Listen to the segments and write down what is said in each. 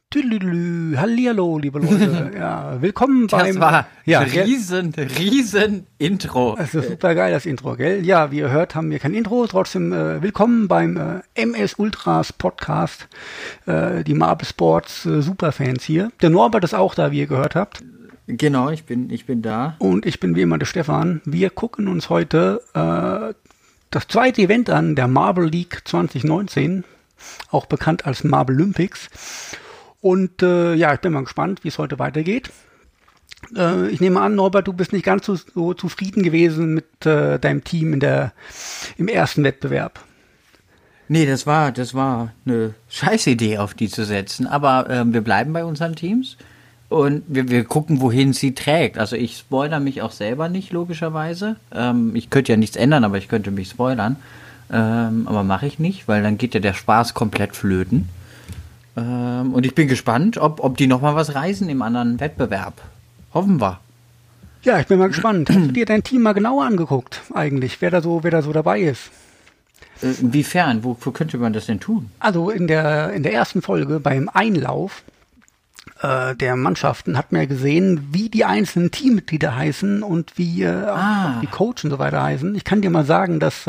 Tüdelü, hallihallo, liebe Leute. Ja, willkommen beim... Das war ja, riesen Intro. Das ist super geil, das Intro, gell? Ja, wie ihr hört, haben wir kein Intro. Trotzdem willkommen beim MS Ultras Podcast. Die Marble Sports Superfans hier. Der Norbert ist auch da, wie ihr gehört habt. Genau, ich bin da. Und ich bin wie immer der Stefan. Wir gucken uns heute das zweite Event an, der Marble League 2019, auch bekannt als Marble Olympics. Und ja, ich bin mal gespannt, wie es heute weitergeht. Ich nehme an, Norbert, du bist nicht ganz so zufrieden gewesen mit deinem Team im ersten Wettbewerb. Nee, das war eine Scheißidee, auf die zu setzen. Aber wir bleiben bei unseren Teams und wir gucken, wohin sie trägt. Also ich spoilere mich auch selber nicht, logischerweise. Ich könnte ja nichts ändern, aber ich könnte mich spoilern. Aber mache ich nicht, weil dann geht ja der Spaß komplett flöten. Und ich bin gespannt, ob die nochmal was reißen im anderen Wettbewerb. Hoffen wir. Ja, ich bin mal gespannt. Hast du dir dein Team mal genauer angeguckt, eigentlich, wer da so dabei ist? Inwiefern? Wo könnte man das denn tun? Also in der ersten Folge beim Einlauf der Mannschaften hat man ja gesehen, wie die einzelnen Teammitglieder heißen und wie auch die Coach und so weiter heißen. Ich kann dir mal sagen, dass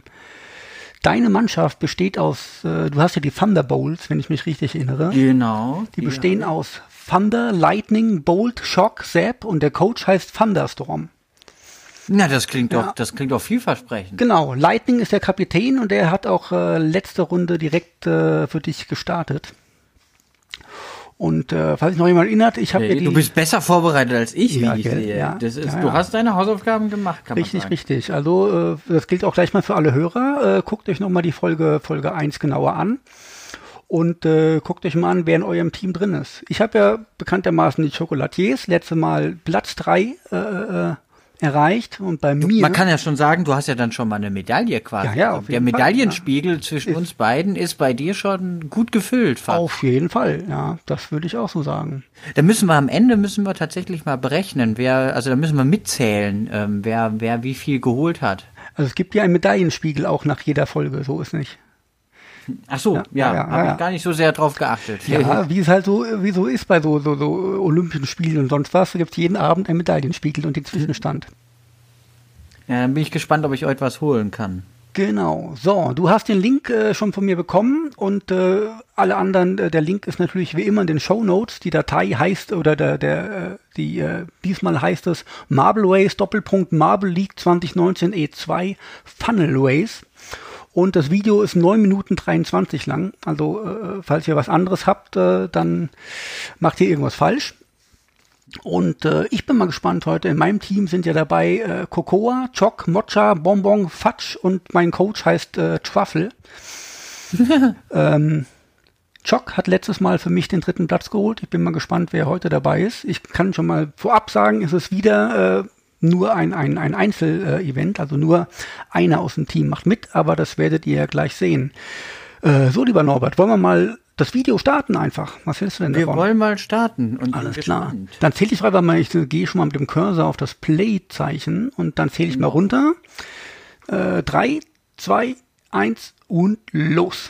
deine Mannschaft besteht aus, du hast ja die Thunderbolts, wenn ich mich richtig erinnere. Genau. Die bestehen aus Thunder, Lightning, Bolt, Shock, Zap und der Coach heißt Thunderstorm. Na, das klingt doch vielversprechend. Genau, Lightning ist der Kapitän und der hat auch letzte Runde direkt für dich gestartet. Und falls sich noch jemand erinnert, ich habe Du bist besser vorbereitet als ich, wie ich sehe. Ja, Du hast deine Hausaufgaben gemacht, kann man sagen. Richtig. Also das gilt auch gleich mal für alle Hörer. Guckt euch nochmal die Folge 1 genauer an und guckt euch mal an, wer in eurem Team drin ist. Ich habe ja bekanntermaßen die Chocolatiers letzte Mal Platz 3 erreicht und bei mir... Man kann ja schon sagen, du hast ja dann schon mal eine Medaille quasi. Ja, auf jeden Der Medaillenspiegel zwischen uns beiden ist bei dir schon gut gefüllt. Fast. Auf jeden Fall, ja, das würde ich auch so sagen. Da müssen wir am Ende tatsächlich mal berechnen, da müssen wir mitzählen, wer wie viel geholt hat. Also es gibt ja einen Medaillenspiegel auch nach jeder Folge, so ist nicht. Ach so, habe ich gar nicht so sehr drauf geachtet. Ja, wie es halt so ist bei so Olympischen Spielen und sonst was, da gibt es jeden Abend einen Medaillenspiegel und den Zwischenstand. Ja, dann bin ich gespannt, ob ich euch was holen kann. Genau. So, du hast den Link schon von mir bekommen und alle anderen, der Link ist natürlich wie immer in den Shownotes. Die Datei heißt, oder diesmal heißt es Marbleways Marble League 2019 E2 Funnelways. Und das Video ist 9 Minuten 23 lang. Also, falls ihr was anderes habt, dann macht ihr irgendwas falsch. Und ich bin mal gespannt heute. In meinem Team sind ja dabei Cocoa, Choc, Mocha, Bonbon, Fudge und mein Coach heißt Truffle. Choc hat letztes Mal für mich den 3. Platz geholt. Ich bin mal gespannt, wer heute dabei ist. Ich kann schon mal vorab sagen, es ist wieder... nur ein Einzel-Event, also nur einer aus dem Team macht mit, aber das werdet ihr ja gleich sehen. So, lieber Norbert, wollen wir mal das Video starten einfach? Was hältst du denn davon? Wir wollen mal starten. Und alles klar. Dann zähle ich einfach mal, ich gehe schon mal mit dem Cursor auf das Play-Zeichen und dann zähle ich mal runter. 3, 2, 1 und los.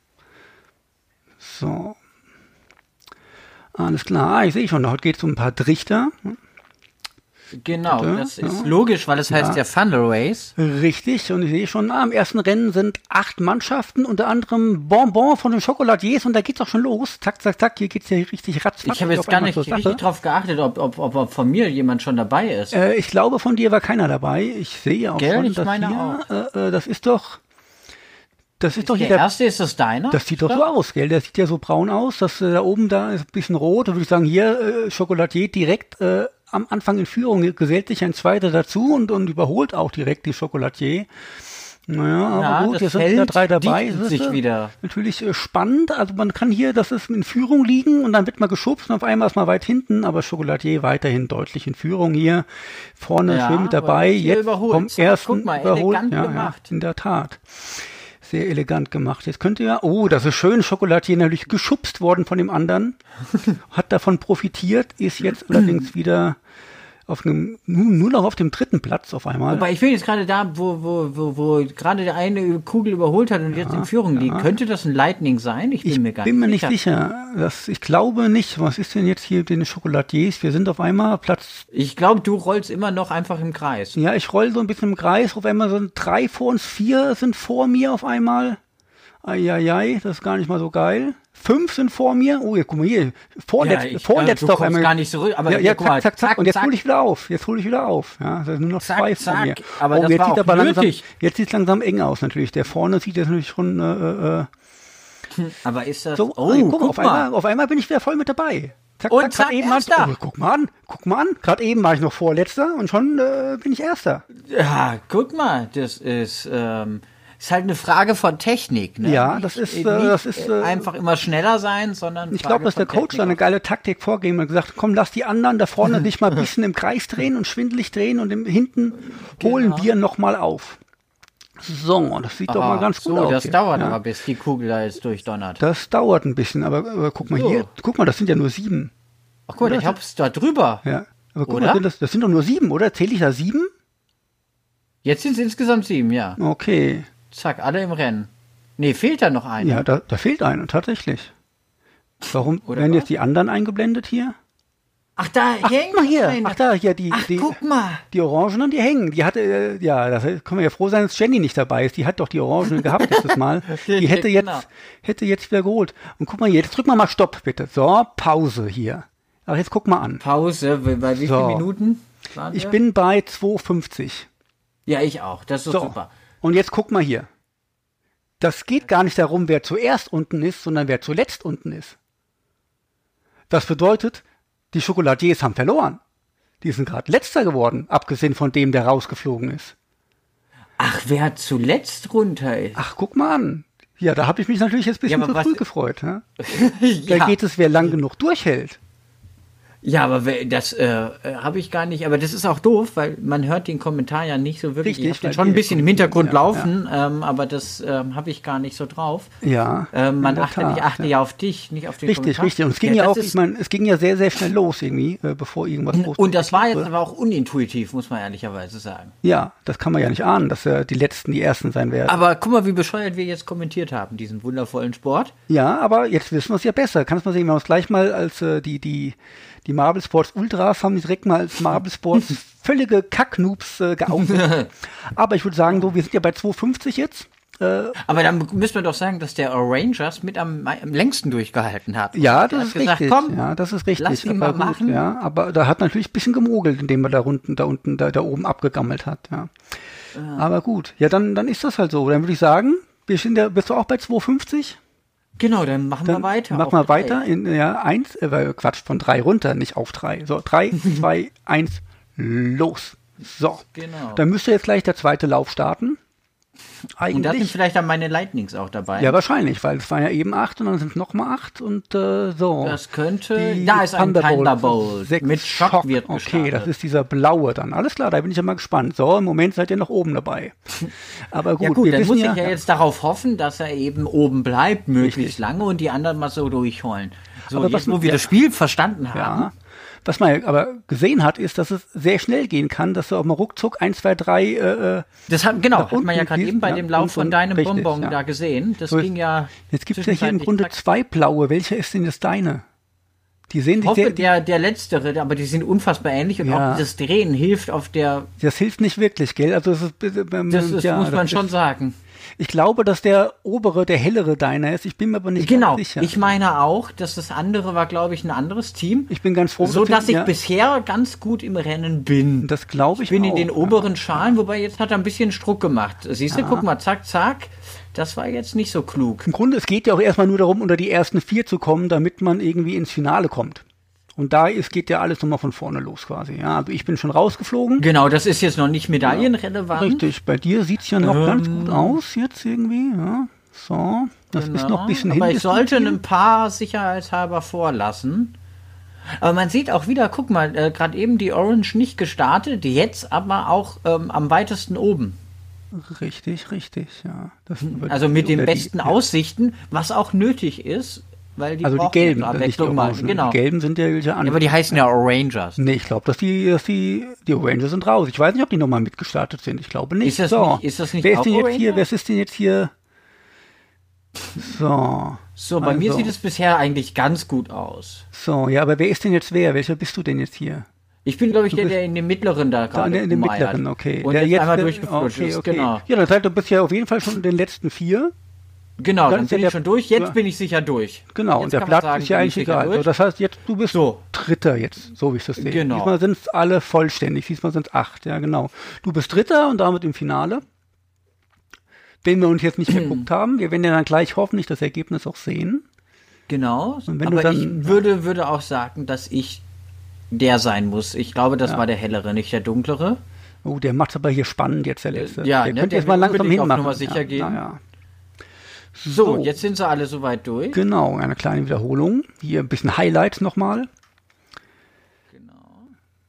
So. Alles klar, ich sehe schon, heute geht es um ein paar Trichter. Genau, das ist logisch, weil es heißt ja Funnel Race. Richtig, und ich sehe schon, am ersten Rennen sind 8 Mannschaften, unter anderem Bonbon von den Chocolatiers und da geht's auch schon los. Zack, zack, zack, hier geht's ja richtig ratzfatz. Ich habe jetzt gar nicht richtig drauf geachtet, ob von mir jemand schon dabei ist. Ich glaube, von dir war keiner dabei. Ich sehe auch schon, dass hier, das ist doch hier der erste, ist das deiner? Das sieht doch so aus, gell? Der sieht ja so braun aus, das da oben da ist ein bisschen rot. Da würde ich sagen, hier Chocolatier direkt am Anfang in Führung gesellt sich ein zweiter dazu und überholt auch direkt die Chocolatier. Naja, aber gut, jetzt sind wieder 3 dabei. Das ist wieder. Natürlich spannend. Also man kann hier, das ist in Führung liegen und dann wird mal geschubst und auf einmal ist mal weit hinten, aber Chocolatier weiterhin deutlich in Führung hier. Vorne schön mit dabei. Jetzt vom ersten überholt. Gemacht. In der Tat. Sehr elegant gemacht. Jetzt könnt ihr das ist schön, Chocolatier natürlich geschubst worden von dem anderen, hat davon profitiert, ist jetzt allerdings wieder nur noch auf dem 3. Platz auf einmal. Aber ich bin jetzt gerade da, wo gerade der eine Kugel überholt hat und jetzt in Führung liegt. Könnte das ein Lightning sein? Ich bin mir gar nicht sicher. Ich glaube nicht. Was ist denn jetzt hier mit den Chocolatiers? Wir sind auf einmal Platz... Ich glaube, du rollst immer noch einfach im Kreis. Ja, ich roll so ein bisschen im Kreis. Auf einmal sind 3 vor uns, 4 sind vor mir auf einmal. Eieiei, das ist gar nicht mal so geil. 5 sind vor mir. Oh, ja, guck mal hier. Vorletzter auf einmal. Gar nicht zurück, aber ja, zack. Und jetzt hole ich wieder auf. Ja, das sind nur noch 2 vor mir. Aber das jetzt war sieht auch aber nötig. Jetzt sieht es langsam eng aus natürlich. Der vorne sieht jetzt natürlich schon... aber ist das... So, guck mal. Auf einmal bin ich wieder voll mit dabei. Zack, eben guck mal an. Gerade eben war ich noch Vorletzter und schon bin ich Erster. Ja, guck mal. Das ist halt eine Frage von Technik. Ne? Ja, das ist einfach immer schneller sein, sondern ich glaube, dass der Coach da eine geile Taktik vorgegeben hat und gesagt, komm, lass die anderen da vorne dich mal ein bisschen im Kreis drehen und schwindelig drehen und hinten holen wir nochmal auf. So, das sieht doch mal ganz gut aus. Das dauert aber, bis die Kugel da jetzt durchdonnert. Das dauert ein bisschen, aber guck mal hier. Guck mal, das sind ja nur 7. Ach gut, ich hab's da drüber. Ja, aber guck mal, das sind doch nur 7, oder? Zähle ich da 7? Jetzt sind es insgesamt 7, ja. Okay. Zack, alle im Rennen. Nee, fehlt da noch einer. Ja, da fehlt einer, tatsächlich. Warum werden jetzt die anderen eingeblendet hier? Ach, da hängt mal hier. einer. Ach, da, hier, guck mal. Die Orangenen, die hängen. Die hatte, da können wir ja froh sein, dass Jenny nicht dabei ist. Die hat doch die Orangenen gehabt letztes Mal. Die hätte jetzt wieder geholt. Und guck mal hier, jetzt drück mal Stopp, bitte. So, Pause hier. Ach, jetzt guck mal an. Pause, bei wie vielen Minuten? Ich bin bei 2,50. Ja, ich auch. Das ist super. Und jetzt guck mal hier. Das geht gar nicht darum, wer zuerst unten ist, sondern wer zuletzt unten ist. Das bedeutet, die Chocolatiers haben verloren. Die sind gerade Letzter geworden, abgesehen von dem, der rausgeflogen ist. Ach, wer zuletzt runter ist? Ach, guck mal an. Ja, da habe ich mich natürlich jetzt ein bisschen zu früh gefreut. Ja? Ja. Da geht es, wer lang genug durchhält. Ja, aber das habe ich gar nicht. Aber das ist auch doof, weil man hört den Kommentar ja nicht so wirklich. Richtig, ich habe schon ein bisschen im Hintergrund laufen, aber das habe ich gar nicht so drauf. Ja. Ich achte ja auf dich, nicht auf den Kommentar. Richtig. Und es ging es ging ja sehr, sehr schnell los irgendwie, bevor irgendwas los. Und das war jetzt aber auch unintuitiv, muss man ehrlicherweise sagen. Ja, das kann man ja nicht ahnen, dass die Ersten sein werden. Aber guck mal, wie bescheuert wir jetzt kommentiert haben, diesen wundervollen Sport. Ja, aber jetzt wissen wir es ja besser. Kannst du mal sehen, wir haben uns gleich mal als die Marble Sports Ultras haben die direkt mal als Marble Sports völlige Kacknoobs geoutet. Aber ich würde sagen, wir sind ja bei 2,50 jetzt. Aber dann müssen wir doch sagen, dass der Orangers mit am längsten durchgehalten hat. Ja, das ist richtig. Komm, ja, das ist richtig. Lass ihn mal machen. Ja, aber da hat natürlich ein bisschen gemogelt, indem er da oben abgegammelt hat. Ja. Aber gut. Ja, dann ist das halt so. Dann würde ich sagen, bist du auch bei 2,50? Genau, dann machen wir weiter. Machen wir weiter. Quatsch, von 3 runter, nicht auf 3. So, 3, 2, 1, los. So, genau. Dann müsste jetzt gleich der zweite Lauf starten. Eigentlich. Und da sind vielleicht dann meine Lightnings auch dabei. Ja, wahrscheinlich, weil es waren ja eben 8 und dann sind es nochmal 8 und so. Das könnte... Da ist ein Thunderbolt. Mit Schock wird gestartet. Okay, das ist dieser blaue dann. Alles klar, da bin ich ja mal gespannt. So, im Moment seid ihr noch oben dabei. Aber gut, ja gut, dann muss ich ja jetzt darauf hoffen, dass er eben oben bleibt, möglichst lange und die anderen mal so durchholen. So, aber jetzt, wo wir das Spiel verstanden haben... Ja. Was man aber gesehen hat, ist, dass es sehr schnell gehen kann, dass du auch mal ruckzuck 1, 2, 3 hat man ja gerade eben bei dem Lauf von deinem richtig, Bonbon da gesehen. Das ging ja... Jetzt gibt es ja hier im Grunde 2 blaue. Welcher ist denn jetzt deine? Die sehen sich der letztere, aber die sind unfassbar ähnlich und auch das Drehen hilft auf der... Das hilft nicht wirklich, gell? Also das muss man schon sagen. Ich glaube, dass der obere, der hellere deiner ist. Ich bin mir aber nicht ganz sicher. Genau, ich meine auch, dass das andere war, glaube ich, ein anderes Team. Ich bin ganz froh. So, dass ich bisher ganz gut im Rennen bin. Das glaube ich auch. Ich bin in den oberen Schalen, wobei jetzt hat er ein bisschen Struck gemacht. Siehst du, guck mal, zack, zack. Das war jetzt nicht so klug. Im Grunde, es geht ja auch erstmal nur darum, unter die ersten 4 zu kommen, damit man irgendwie ins Finale kommt. Und geht ja alles nochmal von vorne los quasi. Ja, also ich bin schon rausgeflogen. Genau, das ist jetzt noch nicht medaillenrelevant. Richtig, bei dir sieht es ja noch ganz gut aus jetzt irgendwie. Ja. So, das ist noch ein bisschen hin. Aber ich sollte ein paar sicherheitshalber vorlassen. Aber man sieht auch wieder, guck mal, gerade eben die Orange nicht gestartet, jetzt aber auch am weitesten oben. Richtig, ja. Also mit den besten Aussichten, was auch nötig ist. weil die Also die brauchen gelben, eine nicht die Abwechslung mal. orangen. Genau. Die gelben sind ja welche Ja, andere. aber die heißen ja Orangers. Nee, ich glaube, dass die Rangers sind raus. Ich weiß nicht, ob die nochmal mitgestartet sind. Ich glaube nicht. Ist das nicht Wer ist auch denn jetzt Oranger? hier? Wer ist denn jetzt hier? So, bei mir sieht es bisher eigentlich ganz gut aus. So, ja, aber wer ist denn jetzt wer? Welcher bist du denn jetzt hier? Ich bin, glaube ich, der in dem mittleren da gerade in dem gemeiert. mittleren, okay. Und der jetzt einmal der- durchgeflutscht okay, ist, okay. genau. Ja, das heißt, du bist ja auf jeden Fall schon in den letzten 4. Genau, dann ist ja bin der- ich schon durch. Jetzt ja. bin ich sicher durch. Genau, Jetzt und der kann man Platz sagen, ist ja bin eigentlich ich sicher egal. So, durch. das heißt, jetzt du bist So. Dritter jetzt, so wie ich das sehe. Genau. Diesmal sind es alle vollständig, diesmal sind es 8, ja genau. Du bist Dritter und damit im Finale, den wir uns jetzt nicht geguckt haben. Wir werden ja dann gleich hoffentlich das Ergebnis auch sehen. Genau, Und wenn du aber dann- ich würde auch sagen, dass ich der sein muss. Ich glaube, das war der hellere, nicht der dunklere. Oh, der macht aber hier spannend jetzt, der letzte. Ja, der ne, könnte der jetzt mal will langsam unbedingt auf hinmachen. Nummer sicher gehen. Ja. So, jetzt sind sie alle soweit durch. Genau, eine kleine Wiederholung. Hier ein bisschen Highlights nochmal. Genau.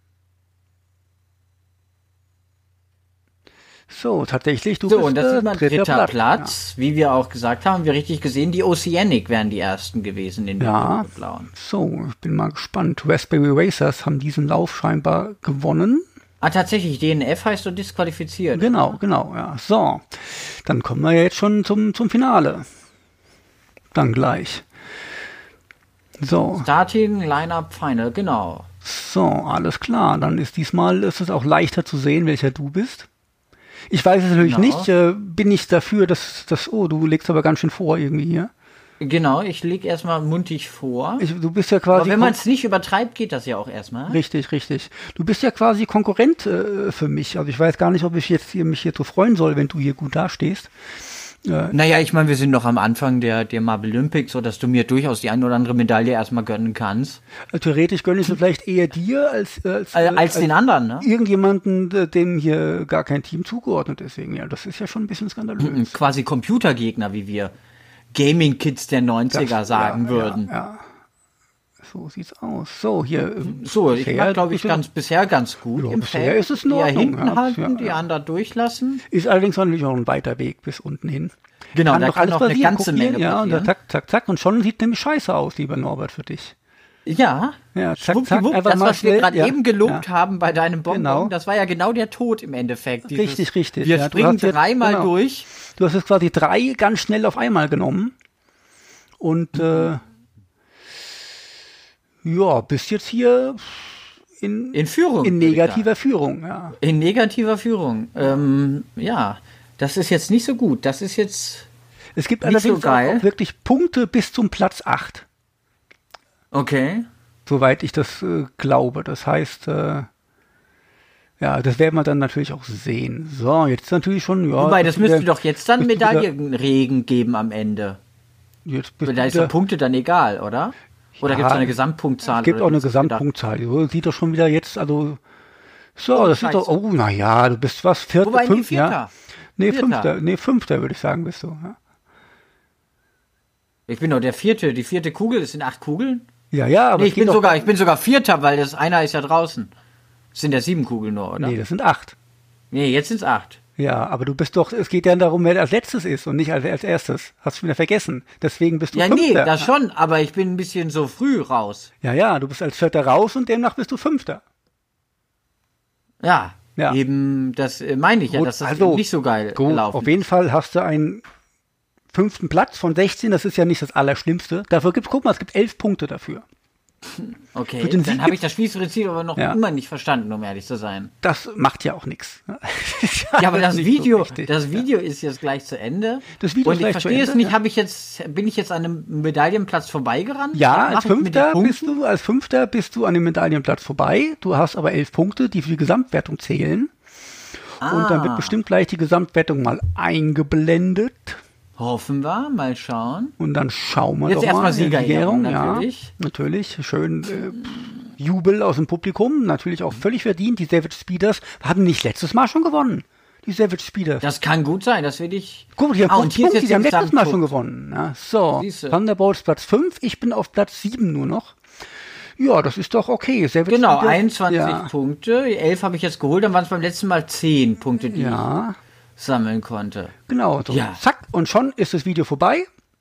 So, tatsächlich, du So, bist und das ist mal dritter Platz. Wie wir auch gesagt haben, wir richtig gesehen, die Oceanic wären die ersten gewesen in den Ja. blauen. So, ich bin mal gespannt. Raspberry Racers haben diesen Lauf scheinbar gewonnen. Ah, tatsächlich, DNF heißt so disqualifiziert. Genau, ja. So, dann kommen wir jetzt schon zum Finale. Dann gleich. So, Starting Lineup Final, genau. alles klar. Dann ist es auch leichter zu sehen, welcher du bist. Ich weiß es natürlich Genau. nicht. Bin ich dafür, dass du legst aber ganz schön vor irgendwie hier. Genau, ich lege erstmal muntig vor. Du bist ja quasi Aber wenn man es nicht übertreibt, geht das ja auch erstmal. Richtig. Du bist ja quasi Konkurrent für mich. Also ich weiß gar nicht, ob ich mich hier so freuen soll, wenn du hier gut dastehst. Naja, ich meine, wir sind noch am Anfang der Marble Olympics, so dass du mir durchaus die ein oder andere Medaille erstmal gönnen kannst. Theoretisch gönne ich es vielleicht eher dir Als den anderen, ne? irgendjemanden, dem hier gar kein Team zugeordnet ist. Deswegen, ja, das ist ja schon ein bisschen skandalös. Quasi Computergegner, wie wir Gaming-Kids der 90er sagen würden. Ja. So sieht's aus. So, hier. So, ich bisher mag, glaube ich, bisher ganz gut. Ja, Im bisher Feld. ist es in Eher Ordnung, hinten ja. halten, Ja, die ja. anderen durchlassen. Ist allerdings natürlich auch ein weiter Weg bis unten hin. Genau, da kann noch eine passieren. ganze Guck hier, Menge ja, und dann passieren. zack. Und schon sieht nämlich scheiße aus, lieber Norbert, für dich. Ja, Ja, zack, schwuppdiwupp, einfach das, mal was wir schnell, gerade ja, eben gelobt ja. haben bei deinem Bonbon, Genau. das war ja genau der Tod im Endeffekt. Richtig. Wir Ja, du springen hast jetzt- dreimal genau. durch. Du hast jetzt quasi 3 ganz schnell auf einmal genommen. Und bist jetzt hier In Führung. in würde ich negativer Führung. Ja. sagen. In negativer Führung. Ja, das ist jetzt nicht so gut. Das ist jetzt. Es gibt Nicht so allerdings geil. auch wirklich Punkte bis zum Platz 8, Okay. soweit ich das glaube. Das heißt, das werden wir dann natürlich auch sehen. So, jetzt natürlich schon, ja. Wobei, das müsste doch jetzt dann bist du wieder- Medaillenregen geben am Ende. Jetzt bist Da du ist doch wieder, Punkte dann egal, oder? Oder gibt es Ja, eine Gesamtpunktzahl? es gibt oder auch wie eine ist das gedacht? Gesamtpunktzahl. So, sieht doch schon wieder jetzt, also, so, Oh, das sieht doch, Scheiße. naja, du bist was, Vierter, Wobei, nee, Fünfter, ja. Vierter. Nee, Vierter. Fünfter würde ich sagen, bist du. Ja, Ich bin doch der Vierte. Die vierte Kugel, es sind 8 Kugeln? ja, aber Nee, es geht doch- ich bin sogar Vierter, weil das einer ist ja draußen. Es sind ja 7 Kugeln nur, oder? Nee, das sind 8. Nee, jetzt sind es 8. Ja, aber du bist doch, es geht ja darum, wer als letztes ist und nicht als erstes. Hast du wieder vergessen. Deswegen bist du Ja, nee, Fünfter. das schon, aber ich bin ein bisschen so früh raus. Ja, du bist als Vierter raus und demnach bist du Fünfter. Ja, Ja. eben, das meine ich ja, Gut, dass das also, eben nicht so geil Gut, gelaufen auf jeden Fall hast du einen 5. Platz von 16, das ist ja nicht das Allerschlimmste. Dafür guck mal, es gibt 11 Punkte dafür. Okay, für den dann Sieg habe ich das Spießprinzip aber noch Ja. immer nicht verstanden, um ehrlich zu sein. Das macht ja auch nichts. Ja, aber das nicht Video, so wichtig. das Video ist jetzt gleich zu Ende. Das Video und ist ich gleich zu verstehe es Ende, nicht, ja. bin ich jetzt an einem Medaillenplatz vorbeigerannt? Ja, Was als mache ich mit den Fünfter Punkten? bist du an dem Medaillenplatz vorbei. Du hast aber 11 Punkte, die für die Gesamtwertung zählen. Und dann wird bestimmt gleich die Gesamtwertung mal eingeblendet. Hoffen wir, mal schauen. Und dann schauen wir Jetzt doch erstmal mal. Siegerehrung, natürlich. natürlich. Ja, natürlich. Schön Jubel aus dem Publikum. Natürlich auch völlig verdient. Die Savage Speeders hatten nicht letztes Mal schon gewonnen. Die Savage Speeders. Das kann gut sein, das will ich. Guck mal, die haben 5 und hier ist Punkte, jetzt die haben der letztes Mal schon Gesamtpunkt. gewonnen. Ja, so, Siehste. Thunderbolts Platz 5, ich bin auf Platz 7 nur noch. Ja, das ist doch okay. Savage Genau, Speeders, 21 ja, Punkte. 11 habe ich jetzt geholt, dann waren es beim letzten Mal 10 Punkte, die Ja, ich sammeln konnte. genau. So, Ja. zack, und schon ist das Video vorbei.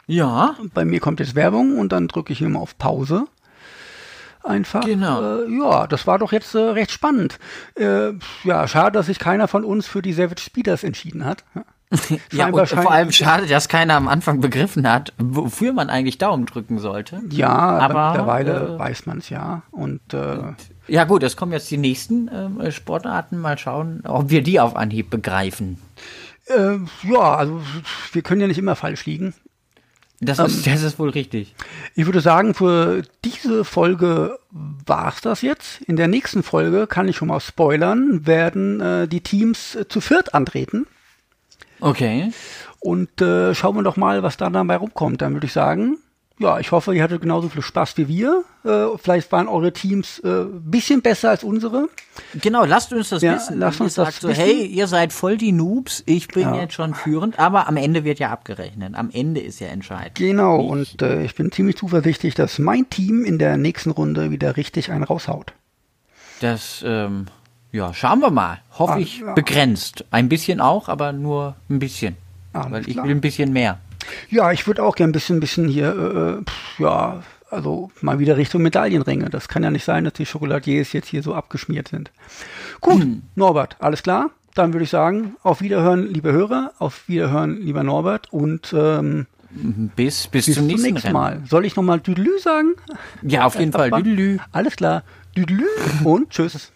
Ja. Bei mir kommt jetzt Werbung und dann drücke ich immer auf Pause. Einfach. Genau. Ja, das war doch jetzt recht spannend. Ja, schade, dass sich keiner von uns für die Savage Speeders entschieden hat. Ja, und vor allem schade, dass keiner am Anfang begriffen hat, wofür man eigentlich Daumen drücken sollte. Ja, aber mittlerweile äh, weiß man es ja. Und ja gut, es kommen jetzt die nächsten Sportarten. Mal schauen, ob wir die auf Anhieb begreifen. ja, also wir können ja nicht immer falsch liegen. Das ist wohl richtig. Ich würde sagen, für diese Folge war's das jetzt. In der nächsten Folge, kann ich schon mal spoilern, werden die Teams zu viert antreten. Okay. Und schauen wir doch mal, was da dabei rumkommt. Dann würde ich sagen, ja, ich hoffe, ihr hattet genauso viel Spaß wie wir. Vielleicht waren eure Teams ein bisschen besser als unsere. Genau, lasst uns das wissen. Lasst uns das so, wissen. hey, ihr seid voll die Noobs, ich bin jetzt schon führend, aber am Ende wird ja abgerechnet. Am Ende ist ja entscheidend. Genau, und ich bin ziemlich zuversichtlich, dass mein Team in der nächsten Runde wieder richtig einen raushaut. Das, ja, schauen wir mal. Hoffe ich begrenzt. Ein bisschen auch, aber nur ein bisschen. Weil ich will ein bisschen mehr. Ja, ich würde auch gerne ein bisschen hier, ja, also mal wieder Richtung Medaillenränge. Das kann ja nicht sein, dass die Chocolatiers jetzt hier so abgeschmiert sind. Gut, Norbert, alles klar? Dann würde ich sagen, auf Wiederhören, liebe Hörer, auf Wiederhören, lieber Norbert und bis zum nächsten Mal. Soll ich nochmal Düdelü sagen? Ja, auf jeden Fall. Düdelü. Alles klar. Düdelü und tschüss.